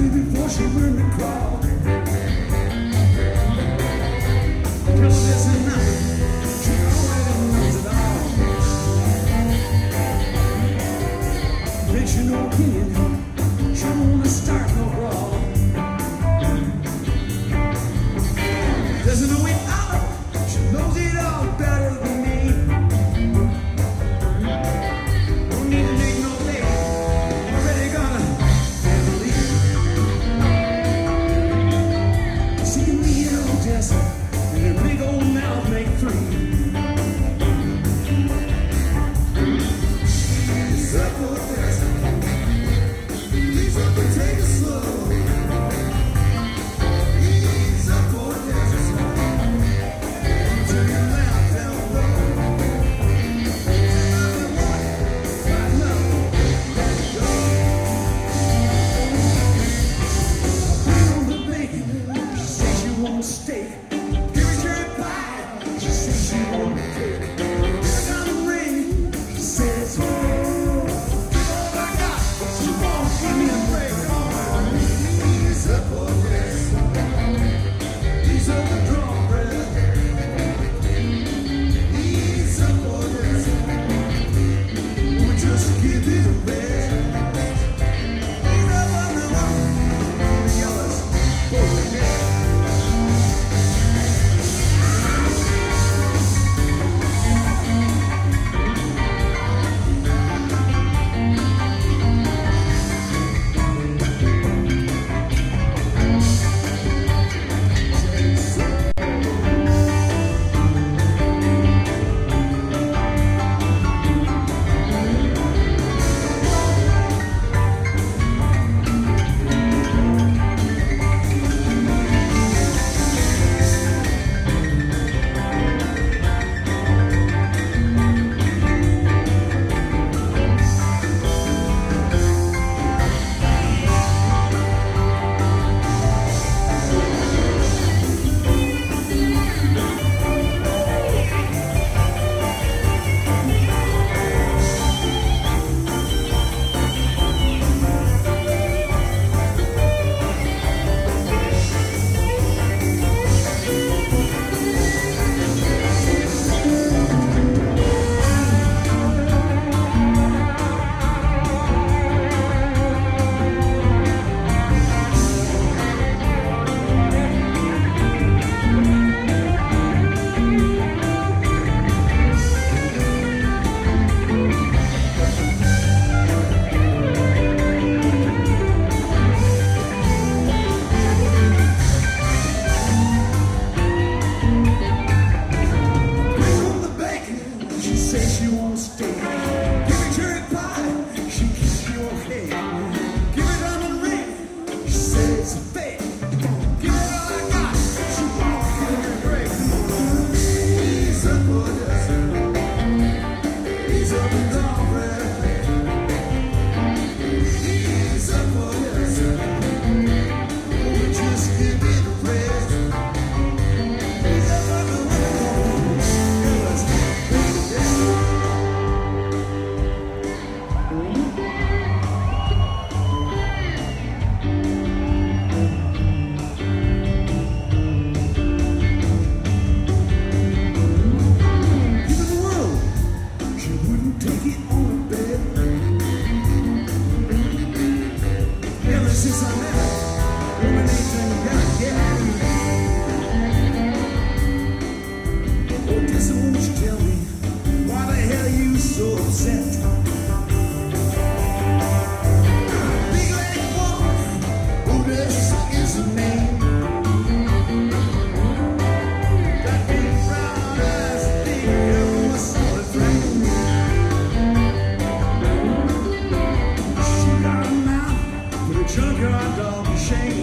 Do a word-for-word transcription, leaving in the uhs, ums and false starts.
before she learned to crawl. Just listen now, she already knows it all. Makes you no opinion, she don't wanna start no brawl. Doesn't know it all, she knows it all better than me. Don't need to make no lady, already got a family. She can lead her own Jesse, and her big old mouth make three. It's up for this, please up and take it slow. Ease up for this, turn your mouth down low. Right now, let it go. Bring on the bacon, she says she wants steak. Give her cherry pie, she says she wants cake. Give her diamond ring, she says oh. Give all I got, she won't give me a break. Oh, ease up for this, ease up the drawbread. Ease up for this, we just give it a rest. Ease up on the rock, the yellows, for the neck. Bring on the bacon, she says she wants steak. Give her cherry pie, she gives you a cake. Give her diamond ring, she says it's fake. Give her all I got, she won't give me a break. Ease up for this, ease up the drawbread. Ease up for this, we just give it a rest. Ease up on the road, let's go. Even the world, she wouldn't take it on her bed. Ever since I met her, woman ain't thing got yet. Oh, Tessa, won't you tell me why the hell you so upset? Big leg woman, Odessa is her name. Got big brown eyes, big hair from a solid frame. She got a mouth for a junkyard dog to shame.